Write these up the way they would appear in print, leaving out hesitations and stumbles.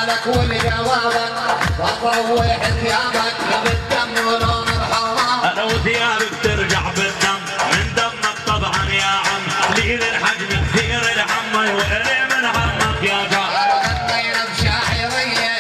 سؤالك والجوابك وتروح ثيابك بالدم ولون الحرام. انا وثيابك ترجع بالدم من دمك طبعا يا عم، قليل الحجم كثير العم وقلي من عمك يا جار. غنينا بشاعرية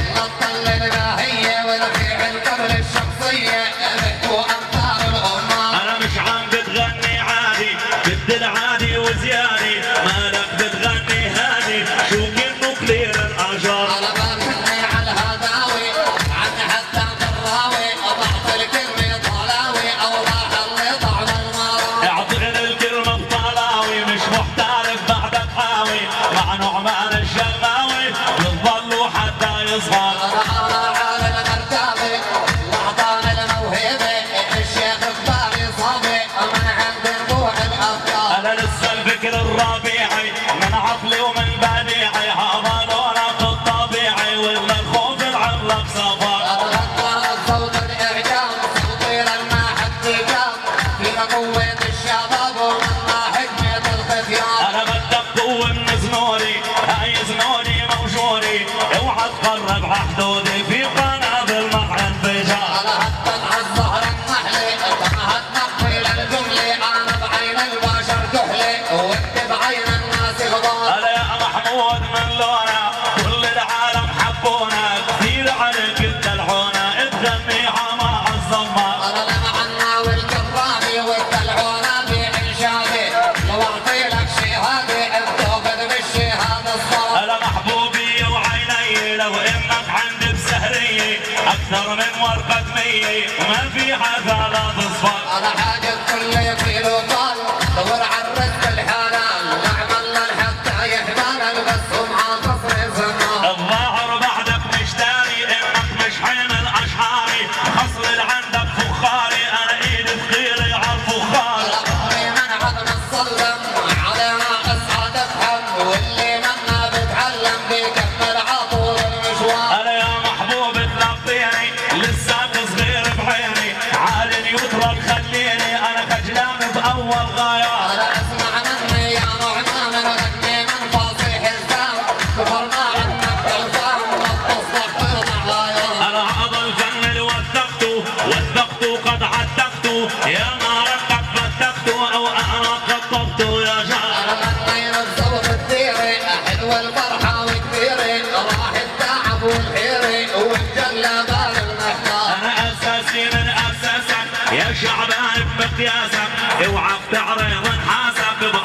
نطل الباهية والفعل قبل الشخصية بحكوا أمثال الأمة. انا مش عم بتغني عادي بدي العادي وزيادي، مالك بتغني هادي شو كنه قليل الأجار. أنا بغني على الهداوي عن حتى الراوي بعطي الكلمة طلاوي أو راح اللي طعم المرا. اعطيني الكلمة بطلاوي مش محترف بعدك حاوي، مع نعمان الشغاوي بتضلوا حتى يصغر. أنا على المرتبة وأعطاني الموهبة الشيخ كباري صبي من عند ربوع الأفكار. انا لسه الفكر الربيعي من عقلي ومن بديعي، هذا لونك الطبيعي ولا الخوف العملك سفر. أتغطى صوت الإعجاب صوتي لما حد جاب فينا قوة الشباب ومنا حكمة الختيار. انا بدك قوة من زنوري، هاي زنوري موجوري، اوعى تقرب عحدودي في قنابل مع انفجار. أنا هتن عالظهر النحلة تمهد نقي للجملة أنا بعين البشر كحلة وأنت بعين الناس غبار. انا يا محمود من لونا كل العالم حبونا، كثير عليك الدلعونا تغنيها مع الزمار. أنا لمعنا والكرامي والدلعونة بإنشادي لو أعطي لك شهادة بتاخذ بالشهادة الصار. انا محبوبي وعيني لو انك عندي بسهرية اكثر من ورقة مية وما فيها ثلاث اصفار. أنا حاجة كل كيلو طال دور على الرزق الحلال نعمل لحتى يحمل بس مع قصر الزمان. الظاهر بعدك مش داري انك مش حامل اشعاري، خصر اللي عندك فخاري انا ايدي ثقيلة على الفخار. الأمر من عدم الصلم علينا أسعد أفهم واللي منا بتعلم بيكمل عطول المشوار. انا يا محبوب تلقيني لساك صغير بعيني، عالي يترك خليني انا خجلان باول غايات. أنا أسمع مني يا نعمان ورقني من فاصيح الزام كفرنا عنك بالفهم والتصلح ترضع غايات. انا هذا الفن اللي وثقته قد عتقته، يا ما رقك فتقته او انا خطبته يا جار. أنا غنينا بصوت الثيري حلوة الفرحة وكبيرة راح التعب والحيرة وانجلى بال المحتار. انا اساسي من اساسك يا شعبان بمقياسك، اوعى تعرض نحاسك ب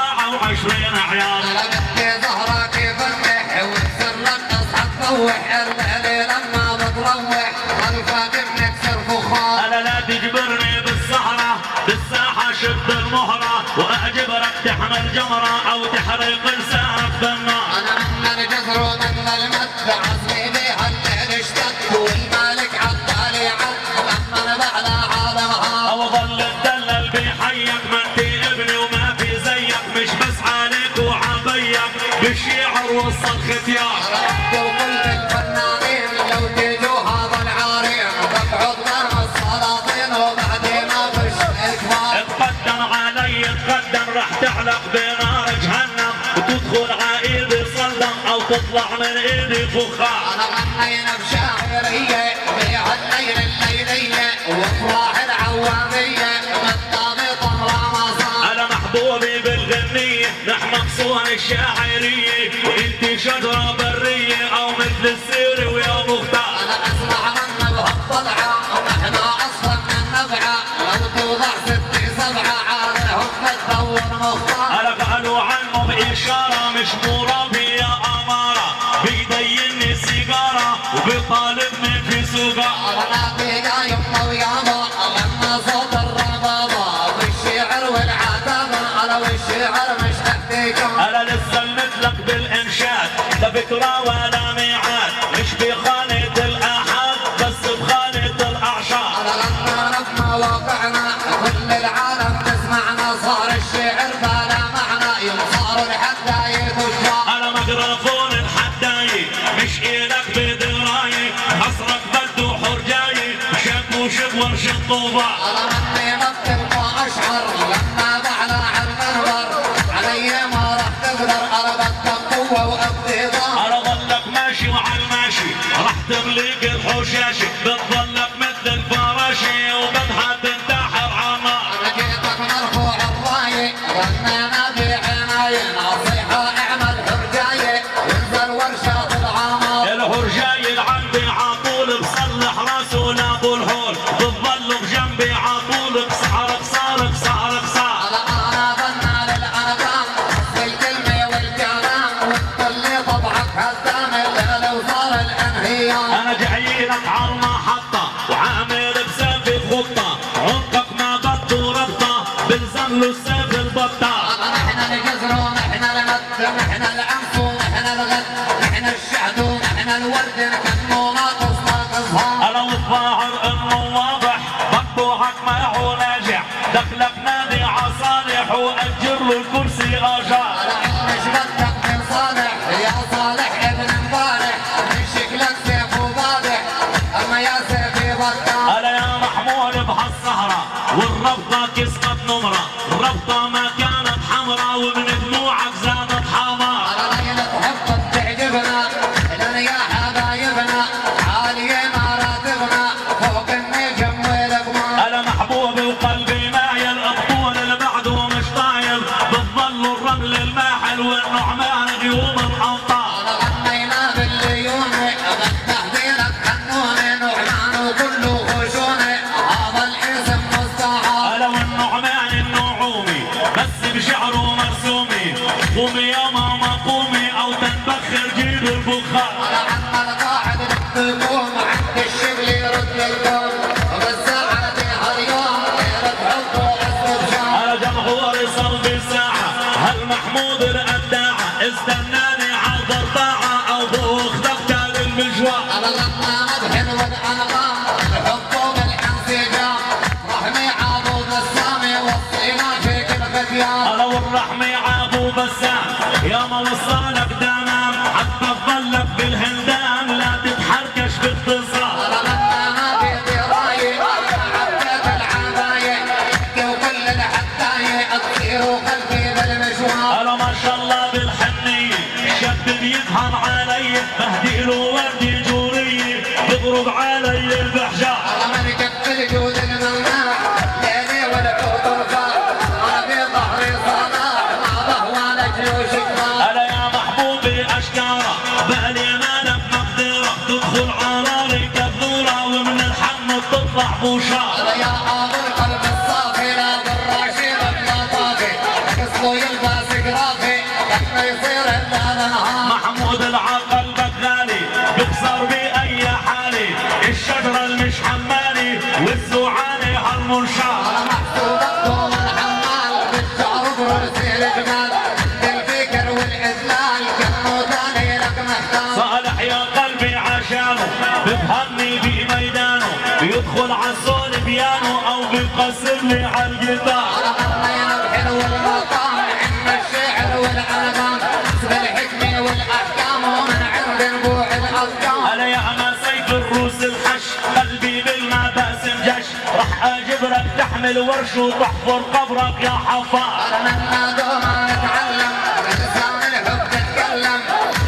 24 عيار. أنا بدي ظهرك يفتح وتسرك تصحى تروح الليل لما بتروح خلفك بنكسر فخار. انا لا تجبرني بالسهرة بالساحة شد المهرة واجبرك تحمل جمرة او تحرق لسانك بالنار. أنا من الجزر ومن المد عزمي بيها الليل اشتد والمالك عالتالي عد لما أنا بعلى عالمها. او ظل الدلل بيحيك ما انت ابني وما في زيك، مش بس عليك وعبيك بالشعر وصل ختيار. أنا وكل الفنانين لو تيجوا هذا العارين بقعد مع السلاطين وبعدين افش الكبار. تقدم علي تقدم رح تعلق بنار جهنم وتدخل عايدي صلم او تطلع من ايدي فخار. أنا غنينا بشاعرية بيها الليل الليلية وافراح العوامية بالضابط رمضان. انا محبوبي بالغنية نحن مقصون الشاعرية وانت شجرة برية او مثل السير ويا مختار. أنا أسمع منا بهالطلعة ونحن أصلا من نبعة لو توضع 6 7 عليهم بتدور مختار. انا قالوا عنه بإشارة مش مرابي يا أمارة، بيديني سيجارة وبيطالبني في سوقها. أنا بيقا يما وياما لما صوت الربابة بالشعر والعتابة أنا والشعر مش تحتيكم. انا لسه مثلك بالانشاد لا فكرة ولا ميعاد، مش بخانة الاحاد بس بخانة الاعشار. أنا لما نبنى واقعنا كل العالم تسمعنا صار الشعر بلا معنى ينصار لحتى يتشار. انا ميكروفون الحداية مش ايدك بدراية، حصرك بده حرجاية شب وشب ورش الطوبة. أنا مني بكتب وأشعر لما بعلى على المنبر علي ما راح تقدر. أنا بكتب قوة وابتدار. انا ضلك ماشي وعلى الرشاشي بتظلك مثل الفراشي وبدها تنتحر عمار. انا جيتك مرفوع الراية غنينا بعناية نصيحة اعمل حرجاية ينزل ورشة العمار. الحرجاي العندي عطول بصلح راسه لابو الحول بتظلوا بجنبي عطول بسعر بصار بسعر بسعر. انا بنا للانغام بالكلمة والكلام وتطلي طبعك هالدم اللي لو صار الانهيام. انا جايلك على المحطة وعامل بسافي خطة عنقك ما بده ربطة بلزم له السيف البطة. نحن الجزر ونحن المد نحن الامس ونحن الغد نحن الشهد ونحن الورد نكمل ناقص ناقصها. انا متظاهر انه واضح مقطوعك معه ناجح دخلك نادي عصالح واجر له الكرسي اجار. انا مش بدك من صالح يا صالح ابن مبارح من شكلك سيف وبادح اما يا سيفي بطال. انا يا محمود بهالسهرة والربطة كسبت نمرة الربطة ما كانت حمرا ومن دموعك زادت حمار. انا ليلة حبك تعجبنا لنا يا حبايبنا عالية مراتبنا فوق النجم والقمر. انا محبوبي وقلبي مايل الطول اللي بعده مش طايل بتظل الرمل الماحل والنعمان غيوم الامطار. انا غنينا بالليوني بتهديلك حنوني نعمان وكله خشوني هذا الاسم مستعار. انا والنعمان النعومي بس بشعره مرسومي قومي يا ماما قومي او تنبخر جيب البخار. انا عم القاعد بتقوم عند الشبل يرد الكون وبالساعة هاليوم يرد حبه اسد شام. انا جمهوري صار بساحة هالمحمود الابداعة استناني عرض الطاعة او باخذك تالي المجوار. انا لما مدحن والانغام بحبه بالانسجام رحمي عابو بسامي وصينا في كل ختيان. انا والرحمة عابو بسام يا ما وصلك دمام حتى تظلك بالهندام لا تتحركش باختصار. انا لما نادي دراية عبيت العباية وكل الحكاية اطير قلبي بالمشوار. انا ما شاء الله بالحنية شاب بيفهم علي بهديله وردي جورية بضرب علي البحجار. انا ملكة الجود الممنوع ليلي والعود رفاع انا في ظهري صلاح ما بهوى جيوش كبار. انا يا محبوبي اشكارة بالي مالك مقدرة تدخل على كبورة ومن الحم تطلع بوشار. انا يا ابو القلب الصافي لا بالرشيد بلا طافي قصده يلبس قرافي ما يصير الا النهار. محمود العقل بغالي بكسر باي حالي الشجرة المش حمالي والزوعاني هالمنشار. انا محسوبك دوم الحمال بالشعر برسي الجمال بالفكر والاذلال كانه تاني لك محتال. صالح يا قلبي عشانه بفهمني بميدانه بيدخل عالصول بيانو او بيقسم لي عالجدار. انا غنينا الحلو والمقام عند الشعر والانغام بالحكمه والاحكام ومن عند نبوع الافكار. انا يا ما سيف الروس الحش قلبي بالما باسم جش راح اجبرك تحمل ورش وتحفر قبرك يا حفار. انا من دوما نتعلم بلسان الحب تتكلم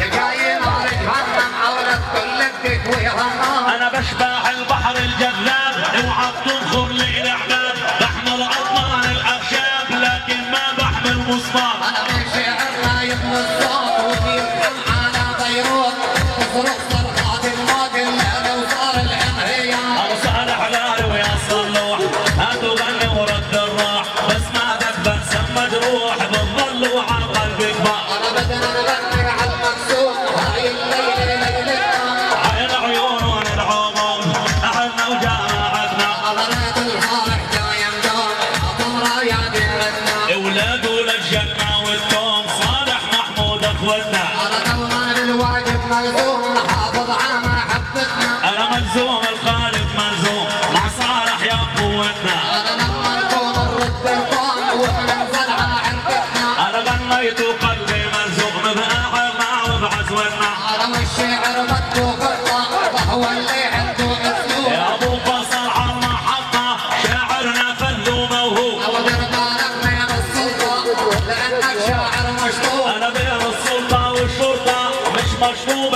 جاي نار جهنم عورت كل الدك ويرمام. انا بشبه البحر الجذاب اوعى تنخر لي الاحباب بحمل اطنان الاخشاب لكن ما بحمل مصباح. انا من شعرنا يبني الصوت وبيفهم على بيروت تصرخ صرخات الموت اللي لو صار الانهيار. انا صالح غالي ويا صلوح هاتوا غني ورد الراح بس ما بنسى مجروح بتظل وعلى قلبي كبار. انا بدنا نغني على المكسور هاي الليله ليلتنا عين عيون ونلعوم احنا وجماعتنا. انا ريت الفرح دايم دوم اعطم رايات بلدنا اولاد للجنه والكون صالح محمود اخوتنا. انا دوما للواجب ملزوم نحافظ على محبتنا. انا ملزوم الخالق ملزوم مع صالح يا قوتنا. انا لما نكون نرد الكون وننزل على عرفتنا. انا غنيت وقلبي ملزوم باعرنا وبعزوتنا. انا والشعر بده خطه وهو اللي عنده اسلوب. يا ابو فصل على المحطه شاعرنا فل وموهوب. ودير بالك من السلطه لانك شاعر مشطوب. انا بين السلطه والشرطه مش مشطوبه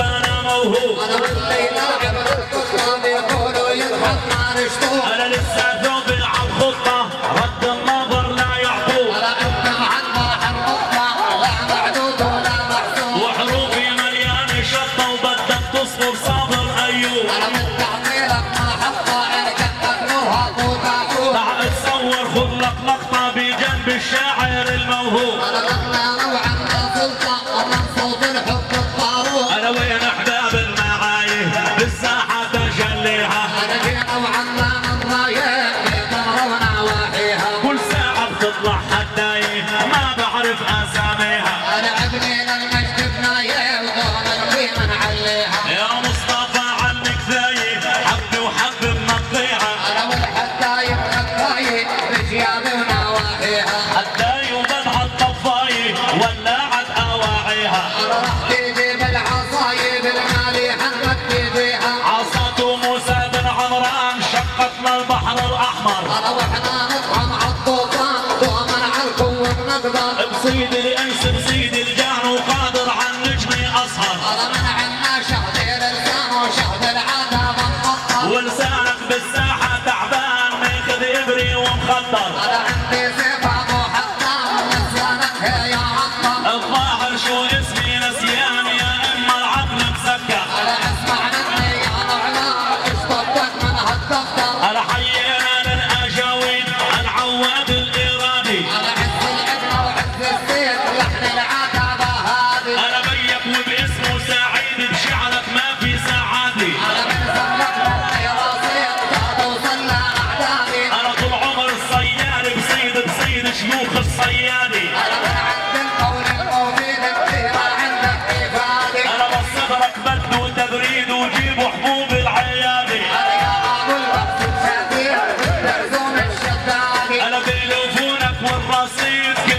انا موهوب. انا واللي لاعب القطه بيقولوا يضحك ما نشطوب. انا لسه ثوب يلعب خطه رد النظر لا يعقوب. انا انت معنا حنقطع لا معدود ولا محسوب. وحروفي مليانه شطه وبدك تصبر صابر ايوب. انا من تعطيلك ما حطه عينك تكنوها طوطاطوط. تعال تصور خذ لك لقطه بجنب الشاعر الموهوب. انا غنى وعنا سلطه ومن صوت الحب الطاروق. انا وين احباب المعايب بالساحه تجليها. انا جينا وعنا من رايح بتمرنا واحيها. كل ساعه بتطلع حدايه ما بعرف اساميها. انا ابني للمجد بنايه ودون القيمه نعليها. يا مصطفى عنك ثايب حبي وحب منطيها. انا والحدايه والحدايه بجيابي ونواحيها. حداي وبدها الطفايه ولعت اواعيها. انا راح تجيب العصايه بالمالي حنك تجيها. عصاته موسى بن عمران شقت للبحر الاحمر. انا واحنا نطعم عالطوفان ومن عالقوه بنقدر. بصيد الانس بصيد الجان وقادر عن نجمي اسهر. انا من عنا شهد الانسان وشهد العذاب مقطر. ولسانك بالساحه تعبان ماخذ ابري ومخدر. انا عندي صفه محترم نسيانك هي يا عطر. الظاهر شو اسمي نسيان يا اما العقل مسكر. انا اسمع مني يا نعمان اشطبتك من هالدفتر. انا حيينا للاجاويد العواد الارادي. انا عز العبره وعز السيف لحن العتبه هادي. انا بيك وباسمه سعيد بشعرك ما في سعادي. انا من زمك للقيراصين توصل لاعدادي. انا طول عمر الصياد بصيد شيوخ الصيادي. انا من عند القول المفيد كثير عندك افادي. انا بصدرك بده تبريد وجيبوا حبوب العيادي. انا يا ابو البحث الشديد باللزوم الشدادي. انا بيلوفونك والرصيد